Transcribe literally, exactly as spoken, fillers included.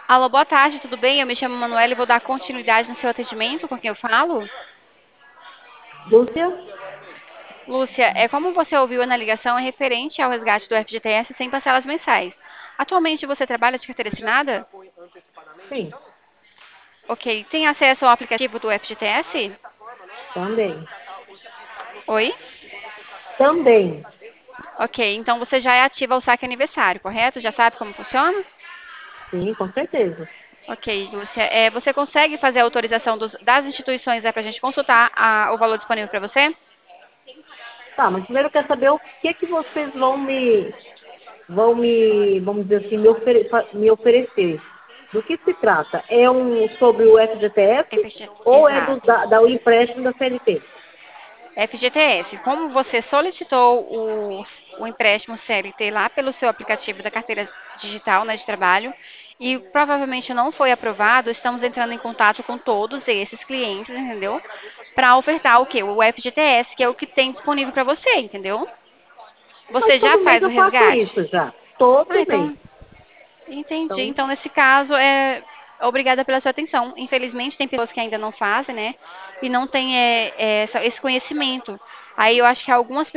Alô, boa tarde, tudo bem? Eu me chamo Manuela e vou dar continuidade no seu atendimento com quem eu falo. Lúcia? Lúcia, é como você ouviu na ligação, é referente ao resgate do F G T S sem parcelas mensais. Atualmente você trabalha de carteira assinada? Sim, Ok. Tem acesso ao aplicativo do F G T S? também. Oi? Também. Ok, então você já é ativa o saque aniversário, correto? Já sabe como funciona? Sim, com certeza. Ok, Lúcia. É, você consegue fazer a autorização dos- das instituições para a gente consultar a- o valor disponível para você? Tá, mas primeiro eu quero saber o que que vocês vão me, vão me, vamos dizer assim, me, ofere- fa- me oferecer. Do que se trata? É um sobre o F G T S F G ou é do, Exato. da, da- o empréstimo da C L T? F G T S, como você solicitou o, o empréstimo C L T lá pelo seu aplicativo da carteira digital, né, de trabalho, e provavelmente não foi aprovado, estamos entrando em contato com todos esses clientes, entendeu? Para ofertar o quê? O F G T S, que é o que tem disponível para você, entendeu? Mas Você já todo mês faz o eu faço resgate? isso já. Ah, Todo mês. então, entendi. Então, Então, nesse caso, é obrigada pela sua atenção. Infelizmente, tem pessoas que ainda não fazem, né? E não tem é, é, essa- esse conhecimento. Aí eu acho que algumas